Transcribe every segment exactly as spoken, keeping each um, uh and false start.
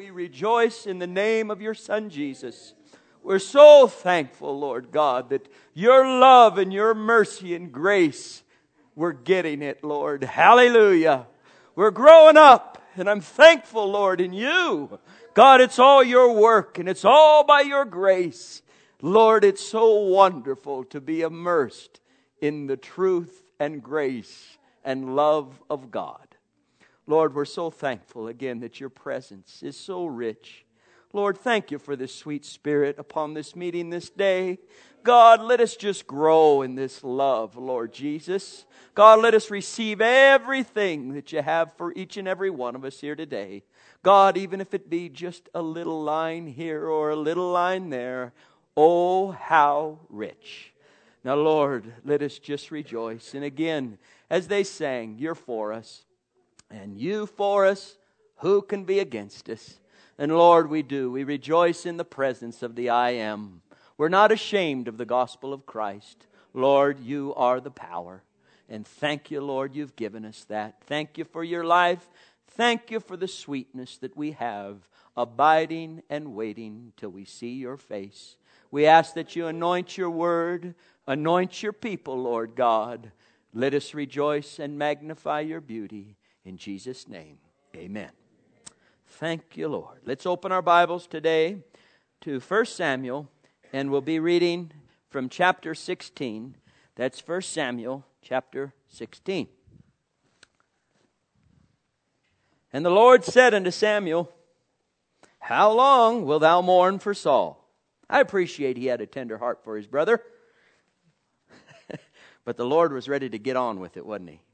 we rejoice in the name of your Son, Jesus. We're so thankful, Lord God, that your love and your mercy and grace, we're getting it, Lord. Hallelujah. We're growing up, and I'm thankful, Lord, in you. God, it's all your work, and it's all by your grace. Lord, it's so wonderful to be immersed in the truth and grace and love of God. Lord, we're so thankful again that your presence is so rich. Lord, thank you for this sweet spirit upon this meeting this day. God, let us just grow in this love, Lord Jesus. God, let us receive everything that you have for each and every one of us here today. God, even if it be just a little line here or a little line there, oh, how rich. Now, Lord, let us just rejoice. And again, as they sang, you're for us. And you for us, who can be against us? And Lord, we do. We rejoice in the presence of the I Am. We're not ashamed of the gospel of Christ. Lord, you are the power. And thank you, Lord, you've given us that. Thank you for your life. Thank you for the sweetness that we have, abiding and waiting till we see your face. We ask that you anoint your word, anoint your people, Lord God. Let us rejoice and magnify your beauty. In Jesus' name, amen. Thank you, Lord. Let's open our Bibles today to First Samuel, and we'll be reading from chapter sixteen. That's First Samuel chapter sixteen. And the Lord said unto Samuel, how long wilt thou mourn for Saul? I appreciate he had a tender heart for his brother. But the Lord was ready to get on with it, wasn't he?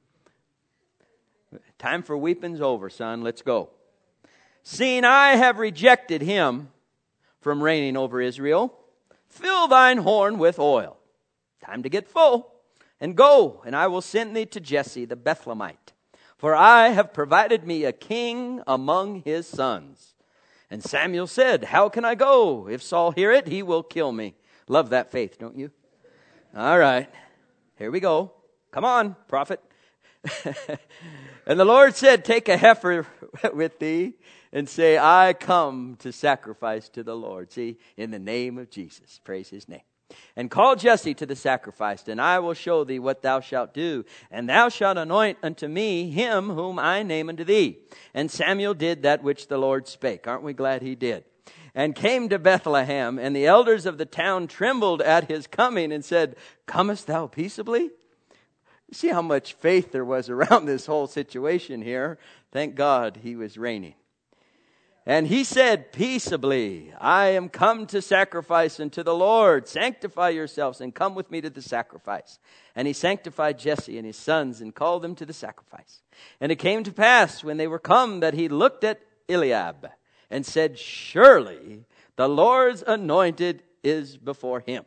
Time for weeping's over, son. Let's go. Seeing I have rejected him from reigning over Israel, fill thine horn with oil. Time to get full. And go, and I will send thee to Jesse the Bethlehemite. For I have provided me a king among his sons. And Samuel said, how can I go? If Saul hear it, he will kill me. Love that faith, don't you? All right. Here we go. Come on, prophet. And the Lord said, take a heifer with thee and say, I come to sacrifice to the Lord. See, in the name of Jesus. Praise his name. And call Jesse to the sacrifice, and I will show thee what thou shalt do. And thou shalt anoint unto me him whom I name unto thee. And Samuel did that which the Lord spake. Aren't we glad he did? And came to Bethlehem, and the elders of the town trembled at his coming and said, comest thou peaceably? See how much faith there was around this whole situation here. Thank God he was reigning. And he said, peaceably, I am come to sacrifice unto the Lord. Sanctify yourselves and come with me to the sacrifice. And he sanctified Jesse and his sons and called them to the sacrifice. And it came to pass when they were come that he looked at Eliab and said, surely the Lord's anointed is before him.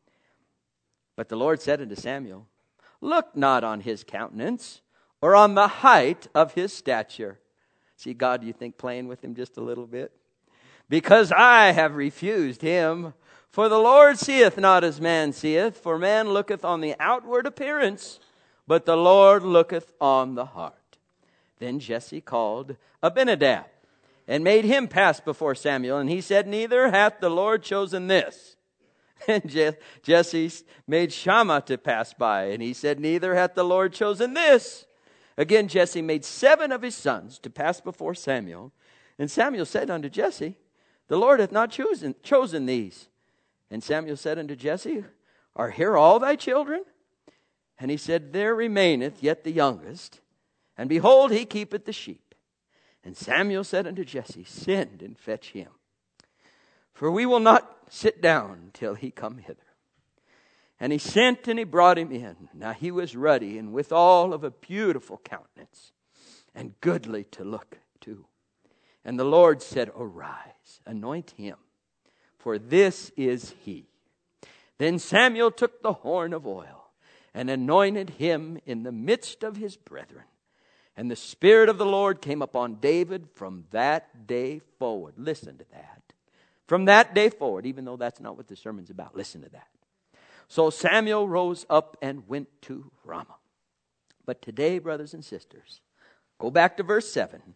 But the Lord said unto Samuel, look not on his countenance or on the height of his stature. See, God, you think playing with him just a little bit? Because I have refused him. For the Lord seeth not as man seeth, for man looketh on the outward appearance, but the Lord looketh on the heart. Then Jesse called Abinadab and made him pass before Samuel. And he said, neither hath the Lord chosen this. And Je- Jesse made Shammah to pass by. And he said, neither hath the Lord chosen this. Again, Jesse made seven of his sons to pass before Samuel. And Samuel said unto Jesse, the Lord hath not chosen, chosen these. And Samuel said unto Jesse, are here all thy children? And he said, there remaineth yet the youngest. And behold, he keepeth the sheep. And Samuel said unto Jesse, send and fetch him. For we will not sit down till he come hither. And he sent and he brought him in. Now he was ruddy and withal of a beautiful countenance and goodly to look to. And the Lord said, arise, anoint him, for this is he. Then Samuel took the horn of oil and anointed him in the midst of his brethren. And the Spirit of the Lord came upon David from that day forward. Listen to that. From that day forward, even though that's not what the sermon's about, listen to that. So Samuel rose up and went to Ramah. But today, brothers and sisters, go back to verse seven.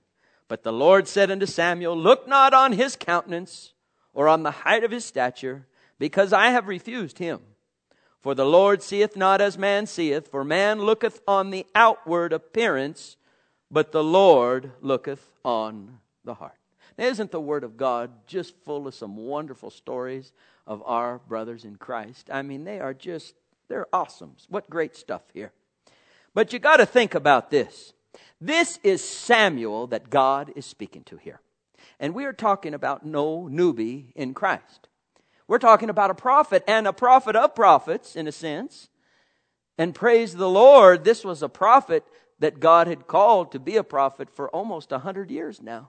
But the Lord said unto Samuel, Look not on his countenance, or on the height of his stature, because I have refused him. For the Lord seeth not as man seeth, for man looketh on the outward appearance, but the Lord looketh on the heart. Now, isn't the Word of God just full of some wonderful stories of our brothers in Christ? I mean, they are just, they're awesome. What great stuff here. But you got to think about this. This is Samuel that God is speaking to here. And we are talking about no newbie in Christ. We're talking about a prophet, and a prophet of prophets, in a sense. And praise the Lord, this was a prophet that God had called to be a prophet for almost a hundred years now.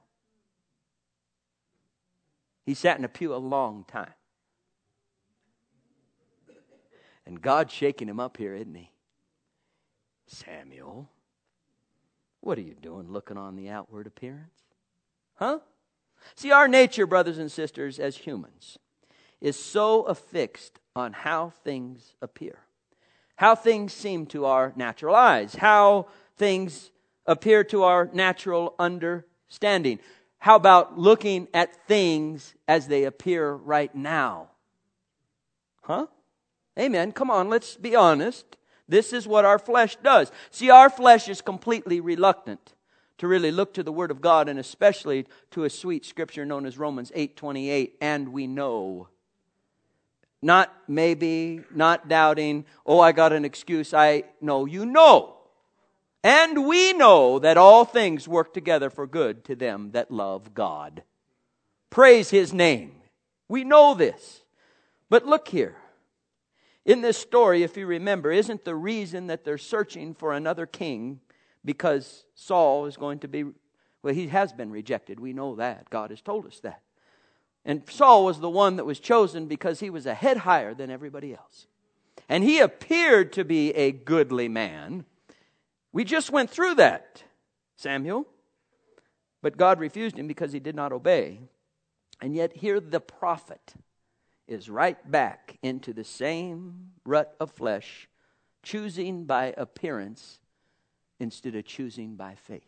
He sat in a pew a long time. And God's shaking him up here, isn't he? Samuel, what are you doing looking on the outward appearance? Huh? See, our nature, brothers and sisters, as humans, is so affixed on how things appear. How things seem to our natural eyes. How things appear to our natural understanding. How about looking at things as they appear right now? Huh? Amen. Come on, let's be honest. This is what our flesh does. See, our flesh is completely reluctant to really look to the Word of God, and especially to a sweet scripture known as Romans eight twenty-eight. And we know. Not maybe, not doubting, oh, I got an excuse. I know, you know. And we know that all things work together for good to them that love God. Praise His name. We know this. But look here. In this story, if you remember, isn't the reason that they're searching for another king because Saul is going to be, well, he has been rejected. We know that. God has told us that. And Saul was the one that was chosen because he was a head higher than everybody else. And he appeared to be a goodly man. We just went through that, Samuel. But God refused him because he did not obey. And yet here the prophet is right back into the same rut of flesh, choosing by appearance instead of choosing by faith.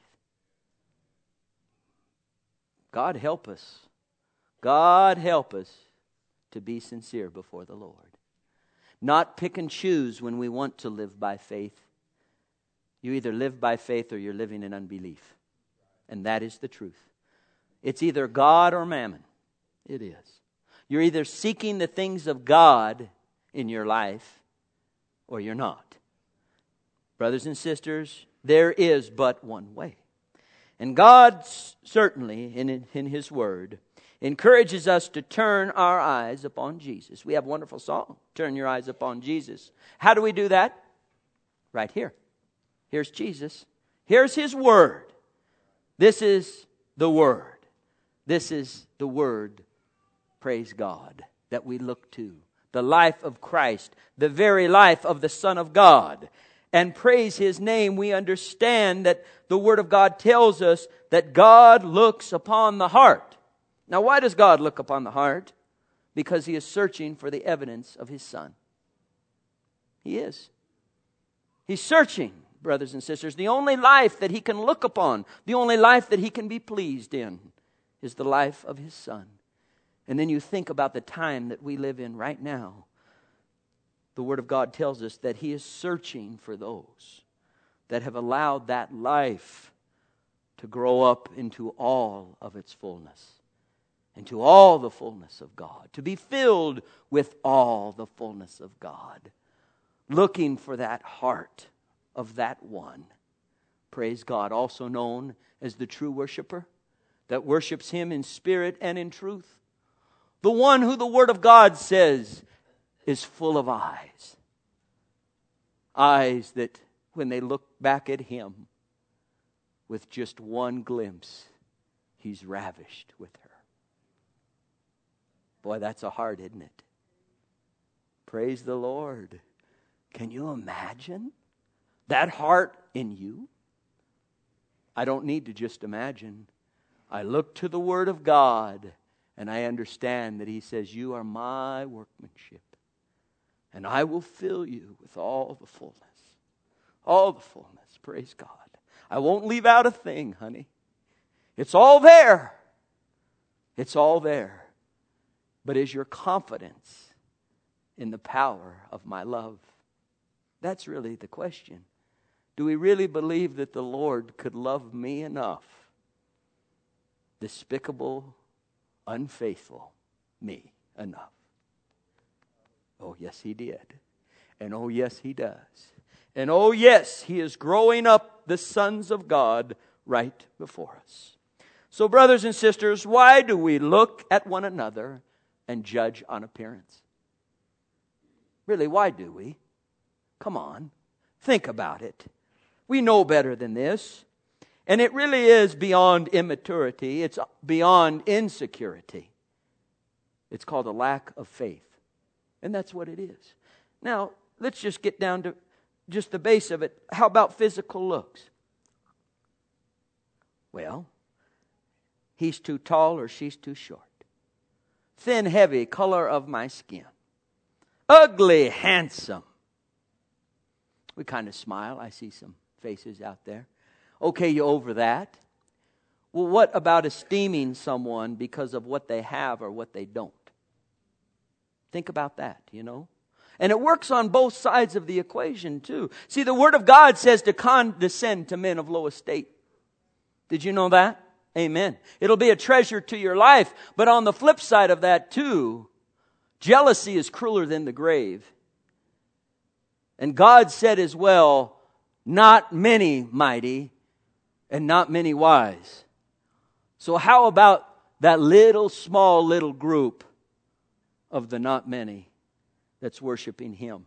God help us. God help us to be sincere before the Lord. Not pick and choose when we want to live by faith. You either live by faith or you're living in unbelief. And that is the truth. It's either God or mammon. It is. You're either seeking the things of God in your life or you're not. Brothers and sisters, there is but one way. And God certainly, in, in His Word, encourages us to turn our eyes upon Jesus. We have a wonderful song, Turn Your Eyes Upon Jesus. How do we do that? Right here. Here's Jesus. Here's His Word. This is the Word. This is the Word, praise God, that we look to. The life of Christ, the very life of the Son of God. And praise His name, we understand that the Word of God tells us that God looks upon the heart. Now, why does God look upon the heart? Because He is searching for the evidence of His Son. He is. He's searching, brothers and sisters. The only life that He can look upon, the only life that He can be pleased in, is the life of His Son. And then you think about the time that we live in right now. The Word of God tells us that He is searching for those that have allowed that life to grow up into all of its fullness. Into all the fullness of God. To be filled with all the fullness of God. Looking for that heart of that one. Praise God. Also known as the true worshiper. That worships Him in spirit and in truth. The one who the Word of God says is full of eyes. Eyes that when they look back at Him with just one glimpse, He's ravished with her. Boy, that's a heart, isn't it? Praise the Lord. Can you imagine that heart in you? I don't need to just imagine. I look to the Word of God and I understand that He says, you are my workmanship. And I will fill you with all the fullness. All the fullness. Praise God. I won't leave out a thing, honey. It's all there. It's all there. But is your confidence in the power of my love? That's really the question. Do we really believe that the Lord could love me enough? Despicable, unfaithful me enough. Oh, yes, He did. And oh, yes, He does. And oh, yes, He is growing up the sons of God right before us. So, brothers and sisters, why do we look at one another and judge on appearance? Really, why do we? Come on, think about it. We know better than this. And it really is beyond immaturity. It's beyond insecurity. It's called a lack of faith. And that's what it is. Now, let's just get down to just the base of it. How about physical looks? Well, he's too tall or she's too short. Thin, heavy, color of my skin. Ugly, handsome. We kind of smile. I see some faces out there. Okay, you over that? Well, what about esteeming someone because of what they have or what they don't? Think about that, you know. And it works on both sides of the equation too. See, the Word of God says to condescend to men of low estate. Did you know that? Amen. It'll be a treasure to your life. But on the flip side of that too, jealousy is crueler than the grave. And God said as well, not many mighty and not many wise. So how about that little small little group of the not many that's worshiping Him?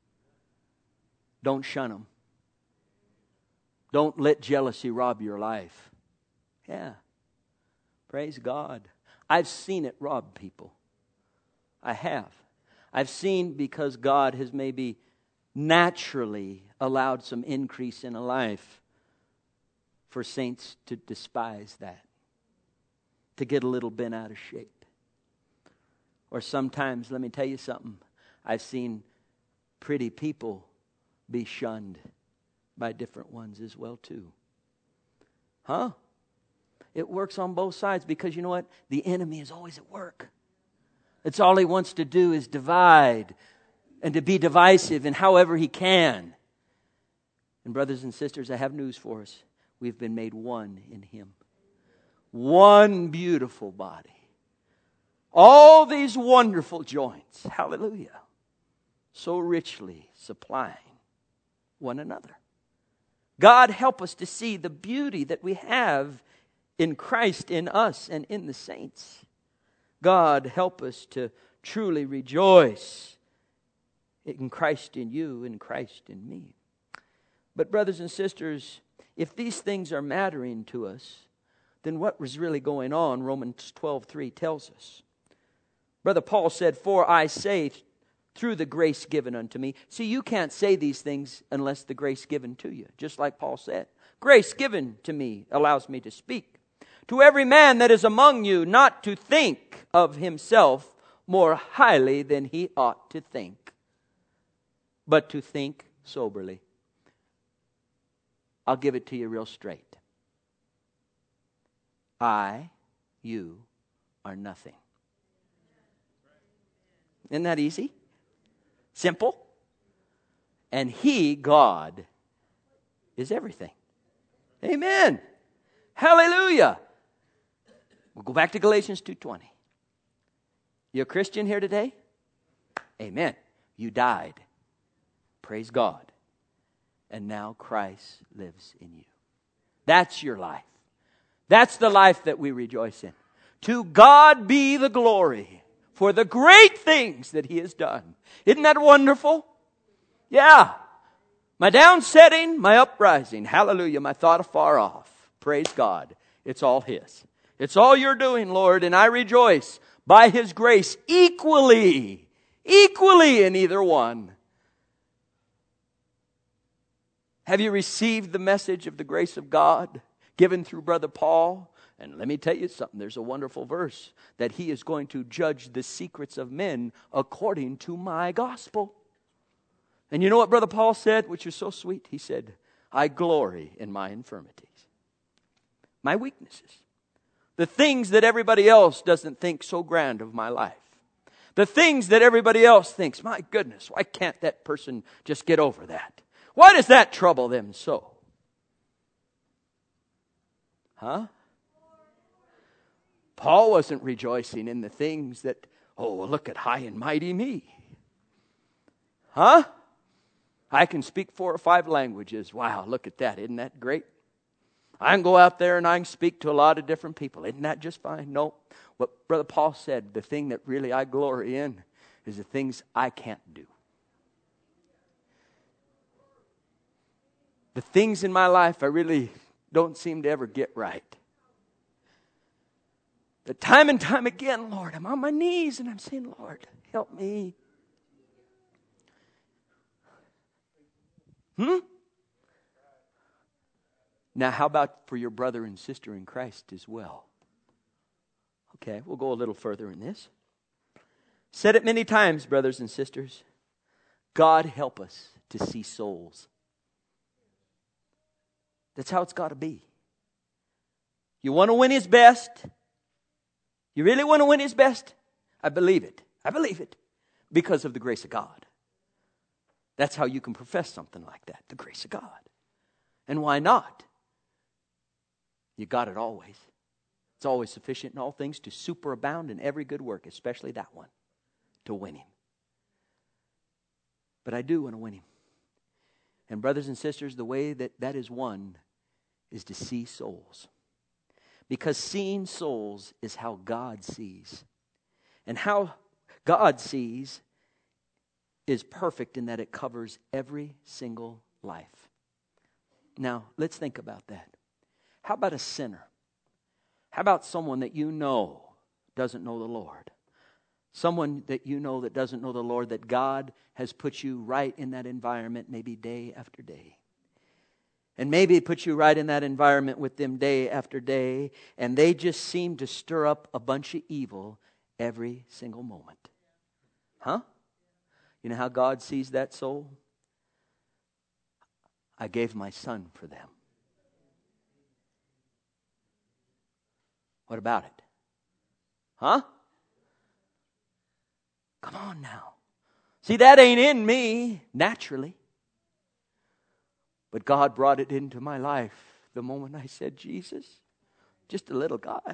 Don't shun them. Don't let jealousy rob your life. Yeah. Praise God. I've seen it rob people. I have. I've seen because God has maybe naturally allowed some increase in a life for saints to despise that, to get a little bent out of shape. Or sometimes, let me tell you something, I've seen pretty people be shunned by different ones as well too. Huh? It works on both sides because you know what? The enemy is always at work. It's all he wants to do is divide and to be divisive in however he can. And brothers and sisters, I have news for us. We've been made one in Him. One beautiful body. All these wonderful joints. Hallelujah. So richly supplying one another. God, help us to see the beauty that we have in Christ, in us, and in the saints. God, help us to truly rejoice in Christ in you, in Christ in me. But brothers and sisters, if these things are mattering to us, then what was really going on, Romans twelve three tells us. Brother Paul said, "For I say, through the grace given unto me." See, you can't say these things unless the grace given to you. Just like Paul said, grace given to me allows me to speak. To every man that is among you, not to think of himself more highly than he ought to think, but to think soberly. I'll give it to you real straight. I, you, are nothing. Isn't that easy? Simple? And He, God, is everything. Amen. Hallelujah. We'll go back to Galatians two twenty. You a Christian here today? Amen. You died. Praise God. And now Christ lives in you. That's your life. That's the life that we rejoice in. To God be the glory for the great things that He has done. Isn't that wonderful? Yeah. My downsetting, my uprising. Hallelujah. My thought afar off. Praise God. It's all His. It's all you're doing, Lord, and I rejoice by His grace equally, equally in either one. Have you received the message of the grace of God given through Brother Paul? And let me tell you something. There's a wonderful verse that he is going to judge the secrets of men according to my gospel. And you know what Brother Paul said, which is so sweet? He said, I glory in my infirmities, my weaknesses. The things that everybody else doesn't think so grand of my life. The things that everybody else thinks, my goodness, why can't that person just get over that? Why does that trouble them so? Huh? Paul wasn't rejoicing in the things that, oh, look at high and mighty me. Huh? I can speak four or five languages. Wow, look at that. Isn't that great? I can go out there and I can speak to a lot of different people. Isn't that just fine? No. What Brother Paul said, the thing that really I glory in is the things I can't do. The things in my life I really don't seem to ever get right. But time and time again, Lord, I'm on my knees and I'm saying, Lord, help me. Hmm? Now, how about for your brother and sister in Christ as well? Okay, we'll go a little further in this. Said it many times, brothers and sisters. God help us to see souls. That's how it's got to be. You want to win His best? You really want to win His best? I believe it. I believe it. Because of the grace of God. That's how you can profess something like that. The grace of God. And why not? You got it always. It's always sufficient in all things to superabound in every good work, especially that one, to win Him. But I do want to win Him. And brothers and sisters, the way that that is won is to see souls. Because seeing souls is how God sees. And how God sees is perfect in that it covers every single life. Now, let's think about that. How about a sinner? How about someone that you know doesn't know the Lord? Someone that you know that doesn't know the Lord, that God has put you right in that environment maybe day after day. And maybe put you right in that environment with them day after day, and they just seem to stir up a bunch of evil every single moment. Huh? You know how God sees that soul? I gave my Son for them. What about it? Huh? Come on now. See, that ain't in me naturally. But God brought it into my life the moment I said, Jesus, just a little guy.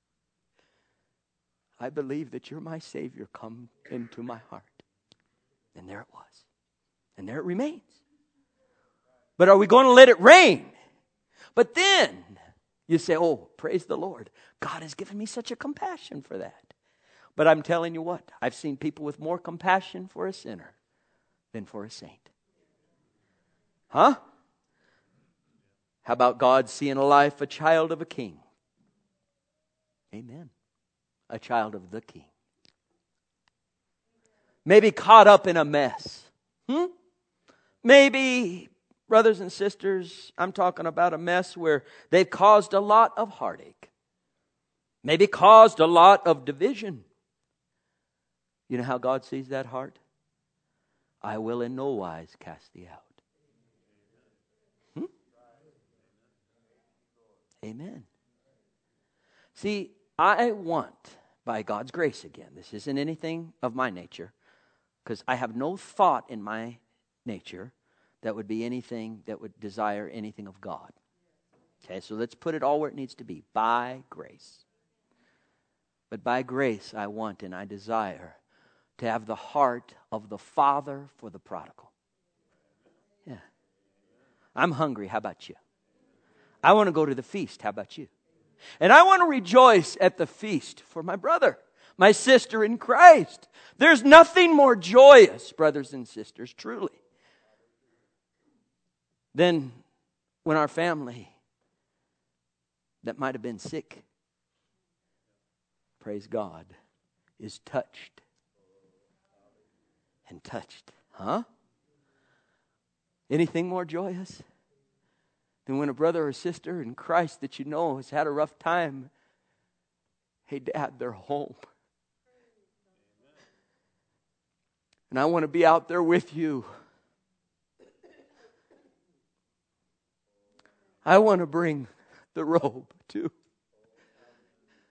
I believe that you're my Savior. Come into my heart. And there it was. And there it remains. But are we going to let it rain? But then you say, oh, praise the Lord. God has given me such a compassion for that. But I'm telling you what, I've seen people with more compassion for a sinner than for a saint. Huh? How about God seeing a life, a child of a king? Amen. A child of the king. Maybe caught up in a mess. Hmm? Maybe, brothers and sisters, I'm talking about a mess where they've caused a lot of heartache. Maybe caused a lot of division. You know how God sees that heart? I will in no wise cast thee out. Hmm? Amen. See, I want, by God's grace again, this isn't anything of my nature, because I have no thought in my nature that would be anything that would desire anything of God. Okay, so let's put it all where it needs to be. By grace. But by grace I want and I desire to have the heart of the Father for the prodigal. Yeah. I'm hungry. How about you? I want to go to the feast. How about you? And I want to rejoice at the feast for my brother, my sister in Christ. There's nothing more joyous, brothers and sisters, truly, than when our family that might have been sick, praise God, is touched and touched. Huh? Anything more joyous than when a brother or sister in Christ that you know has had a rough time, hey, Dad, they're home. And I want to be out there with you. I want to bring the robe too.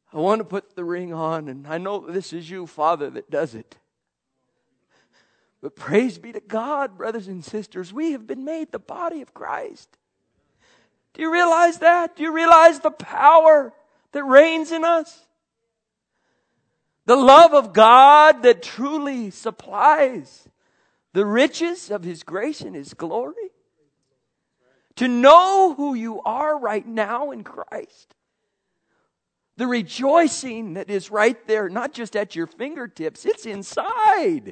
I want to put the ring on, and I know this is you, Father, that does it. But praise be to God, brothers and sisters, we have been made the body of Christ. Do you realize that? Do you realize the power that reigns in us? The love of God that truly supplies the riches of His grace and His glory. To know who you are right now in Christ. The rejoicing that is right there, not just at your fingertips, it's inside.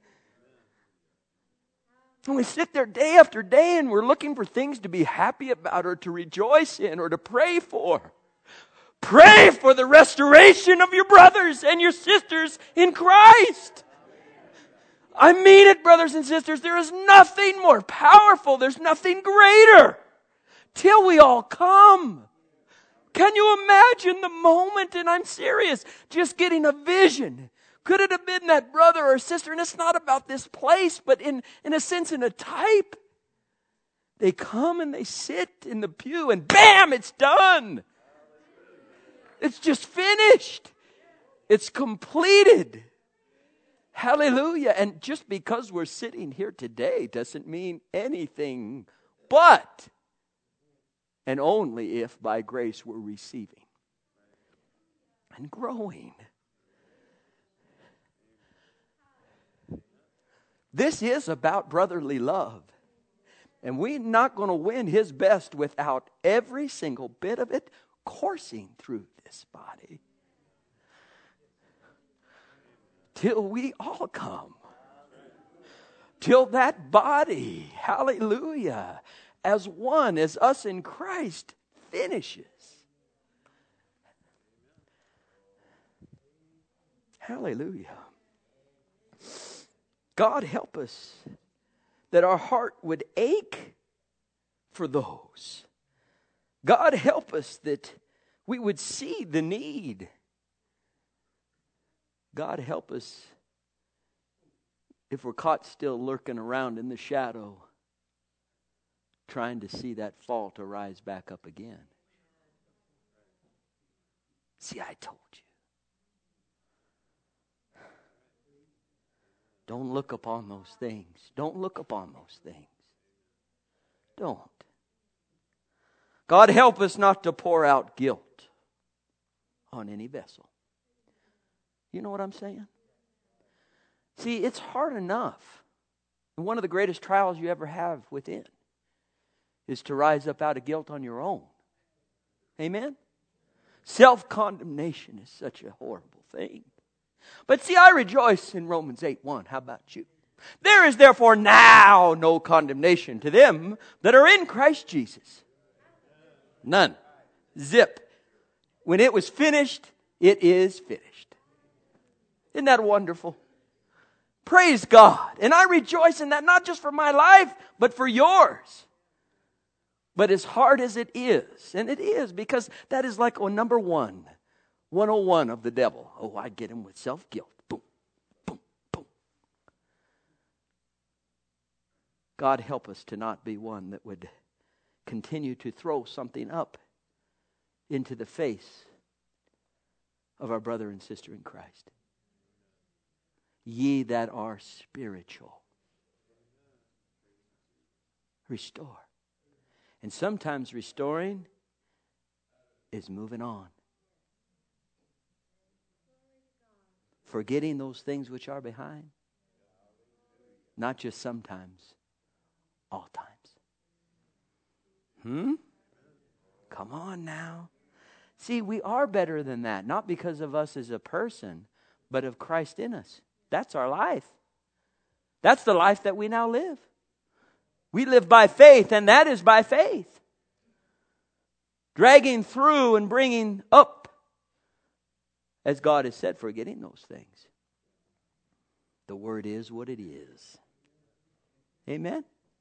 And we sit there day after day and we're looking for things to be happy about or to rejoice in or to pray for. Pray for the restoration of your brothers and your sisters in Christ. I mean it, brothers and sisters. There is nothing more powerful. There's nothing greater till we all come. Can you imagine the moment? And I'm serious. Just getting a vision. Could it have been that brother or sister? And it's not about this place, but in, in a sense, in a type. They come and they sit in the pew and bam, it's done. It's just finished. It's completed. Hallelujah. And just because we're sitting here today doesn't mean anything but and only if by grace we're receiving and growing. This is about brotherly love. And we're not going to win His best without every single bit of it coursing through this body. Till we all come. Till that body, hallelujah, as one, as us in Christ, finishes. Hallelujah. God help us that our heart would ache for those. God help us that we would see the need. God help us if we're caught still lurking around in the shadow, trying to see that fall to rise back up again. See, I told you. Don't look upon those things. Don't look upon those things. Don't. God help us not to pour out guilt on any vessel. You know what I'm saying? See, it's hard enough. And one of the greatest trials you ever have within is to rise up out of guilt on your own. Amen? Self-condemnation is such a horrible thing. But see, I rejoice in Romans eight one. How about you? There is therefore now no condemnation to them that are in Christ Jesus. None. Zip. When it was finished, it is finished. Isn't that wonderful? Praise God. And I rejoice in that, not just for my life, but for yours. But as hard as it is, and it is, because that is like, oh, number one, one oh one of the devil. Oh, I get him with self-guilt. Boom, boom, boom. God help us to not be one that would continue to throw something up into the face of our brother and sister in Christ. Ye that are spiritual, restore. And sometimes restoring is moving on. Forgetting those things which are behind. Not just sometimes, all times. Hmm? Come on now. See, we are better than that. Not because of us as a person, but of Christ in us. That's our life. That's the life that we now live. We live by faith, and that is by faith. Dragging through and bringing up, as God has said, forgetting those things. The word is what it is. Amen?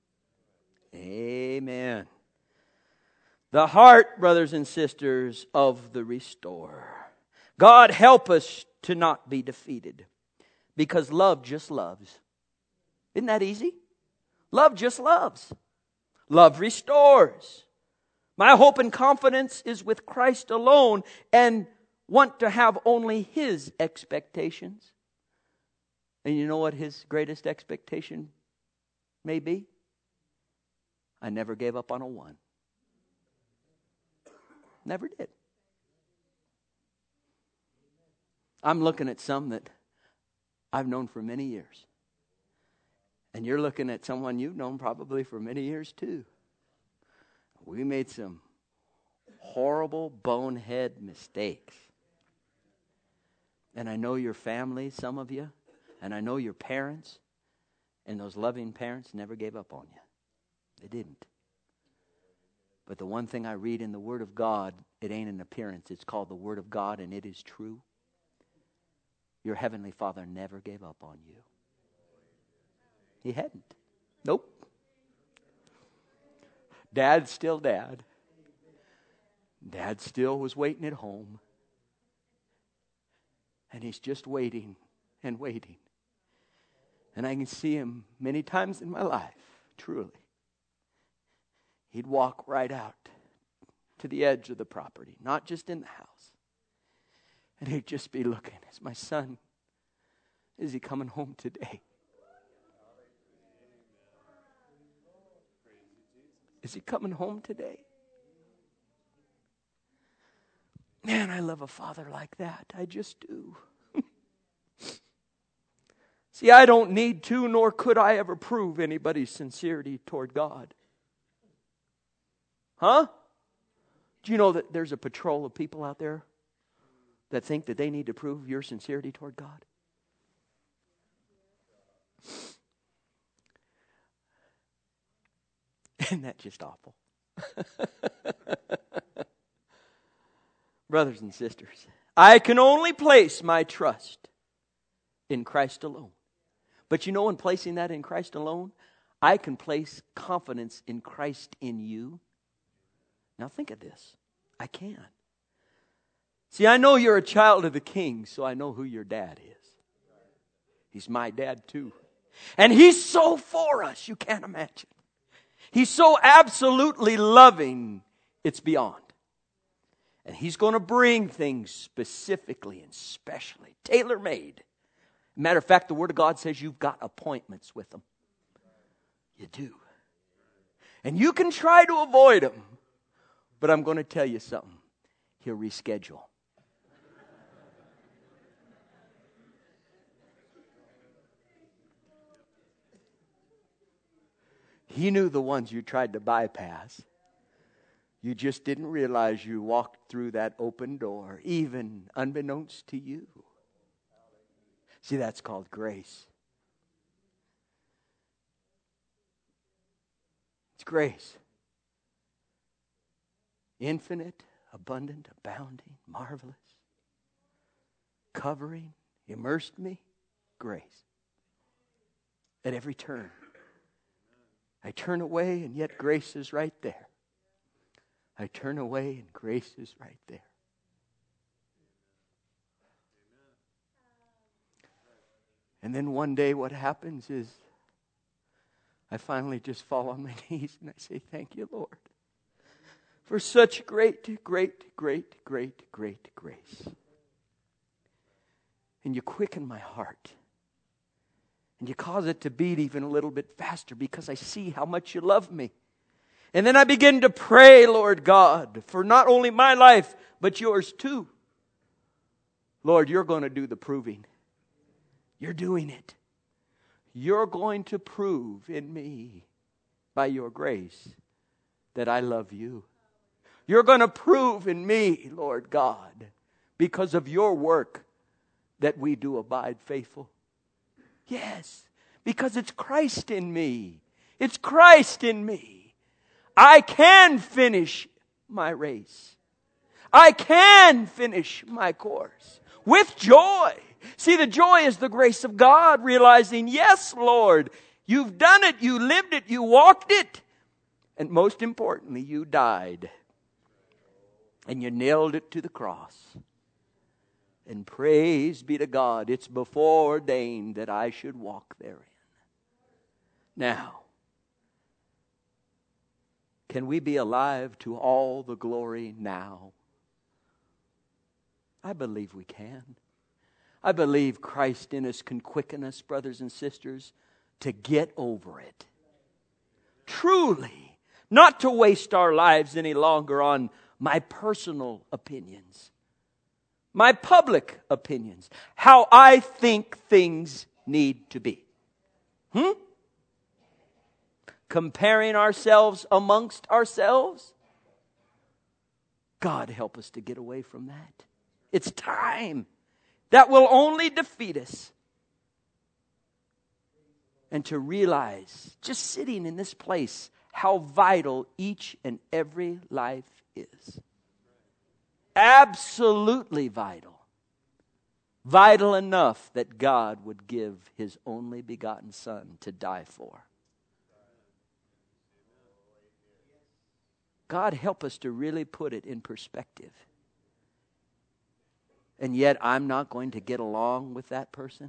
Amen. The heart, brothers and sisters, of the restorer. God help us to not be defeated. Because love just loves. Isn't that easy? Love just loves. Love restores. My hope and confidence is with Christ alone. And want to have only His expectations. And you know what His greatest expectation may be? I never gave up on a one. Never did. I'm looking at some that I've known for many years. And you're looking at someone you've known probably for many years too. We made some horrible bonehead mistakes. And I know your family, some of you, and I know your parents, and those loving parents never gave up on you. They didn't. But the one thing I read in the Word of God, it ain't an appearance. It's called the Word of God, and it is true. Your Heavenly Father never gave up on you. He hadn't. Nope. Dad's still dad. Dad still was waiting at home. And he's just waiting and waiting. And I can see him many times in my life, truly. He'd walk right out to the edge of the property, not just in the house. And he'd just be looking, is my son, is he coming home today? Is he coming home today? Man, I love a father like that. I just do. See, I don't need to, nor could I ever prove anybody's sincerity toward God. Huh? Do you know that there's a patrol of people out there that think that they need to prove your sincerity toward God? Isn't that just awful? Brothers and sisters, I can only place my trust in Christ alone. But you know, in placing that in Christ alone, I can place confidence in Christ in you. Now think of this. I can. See, I know you're a child of the King, so I know who your dad is. He's my dad too. And He's so for us, you can't imagine. He's so absolutely loving, it's beyond. And He's going to bring things specifically and specially, tailor-made. Matter of fact, the Word of God says you've got appointments with Him. You do. And you can try to avoid Him. But I'm going to tell you something. He'll reschedule. He knew the ones you tried to bypass. You just didn't realize you walked through that open door, even unbeknownst to you. See, that's called grace. It's grace. Infinite, abundant, abounding, marvelous, covering, immersed me, grace. At every turn. I turn away and yet grace is right there. I turn away and grace is right there. And then one day what happens is I finally just fall on my knees and I say, thank you, Lord, for such great, great, great, great, great grace. And you quicken my heart. And you cause it to beat even a little bit faster because I see how much you love me. And then I begin to pray, Lord God, for not only my life, but yours too. Lord, you're going to do the proving. You're doing it. You're going to prove in me, by your grace, that I love you. You're going to prove in me, Lord God, because of your work, that we do abide faithful. Yes, because it's Christ in me. It's Christ in me. I can finish my race. I can finish my course with joy. See, the joy is the grace of God, realizing, yes, Lord, you've done it, you lived it, you walked it. And most importantly, you died. And you nailed it to the cross. And praise be to God, it's before ordained that I should walk therein. Now, can we be alive to all the glory now? I believe we can. I believe Christ in us can quicken us, brothers and sisters, to get over it. Truly, not to waste our lives any longer on my personal opinions, my public opinions, how I think things need to be. Hmm? Comparing ourselves amongst ourselves. God help us to get away from that. It's time. That will only defeat us. And to realize, just sitting in this place, how vital each and every life is. Absolutely vital. Vital enough that God would give His only begotten Son to die for. God help us to really put it in perspective. And yet I'm not going to get along with that person.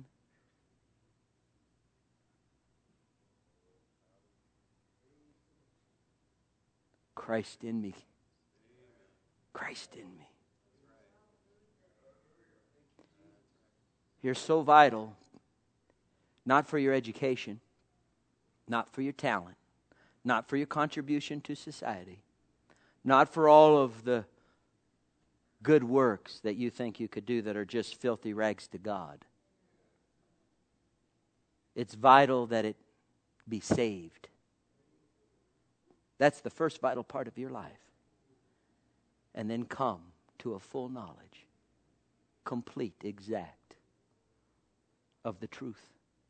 Christ in me. Christ in me. You're so vital, not for your education, not for your talent, not for your contribution to society, not for all of the good works that you think you could do that are just filthy rags to God. It's vital that it be saved. That's the first vital part of your life. And then come to a full knowledge, complete, exact, of the truth.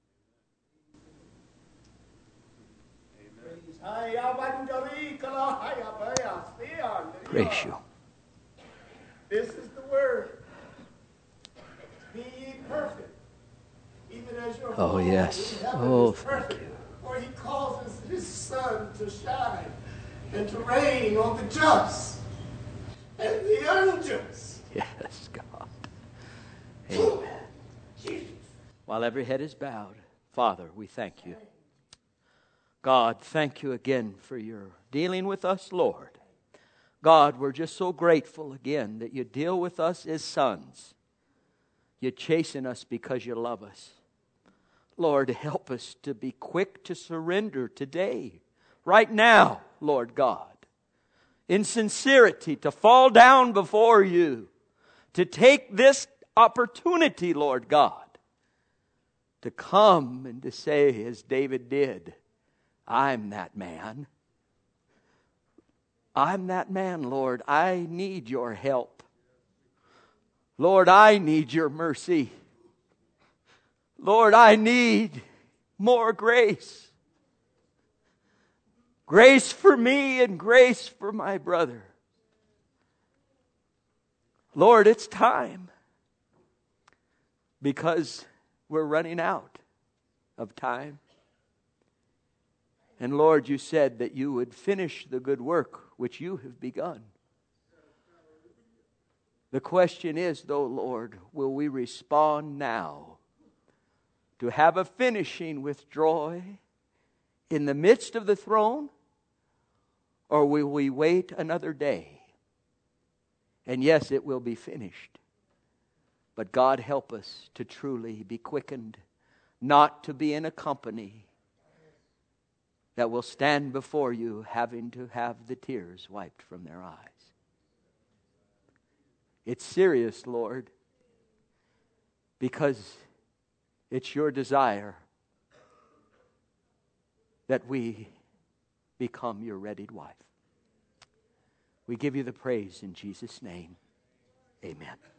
Praise you. This is the word. Be ye perfect, even as your Oh, yes. Oh, thank you. For He causes His sun to shine and to rain on the just and the unjust. Yes, God. Amen. Jesus. While every head is bowed, Father, we thank you. God, thank you again for your dealing with us, Lord. God, we're just so grateful again that you deal with us as sons. You chasten us because you love us. Lord, help us to be quick to surrender today, right now, Lord God. In sincerity, to fall down before you. To take this opportunity, Lord God, to come and to say, as David did, I'm that man. I'm that man, Lord. I need your help. Lord, I need your mercy. Lord, I need more grace. Grace for me and grace for my brother. Lord, it's time. Because we're running out of time. And Lord, you said that you would finish the good work which you have begun. The question is, though, Lord, will we respond now to have a finishing with joy in the midst of the throne? Or will we wait another day? And yes, it will be finished. But God help us to truly be quickened, not to be in a company that will stand before you having to have the tears wiped from their eyes. It's serious, Lord, because it's your desire that we become your wedded wife. We give you the praise in Jesus' name. Amen.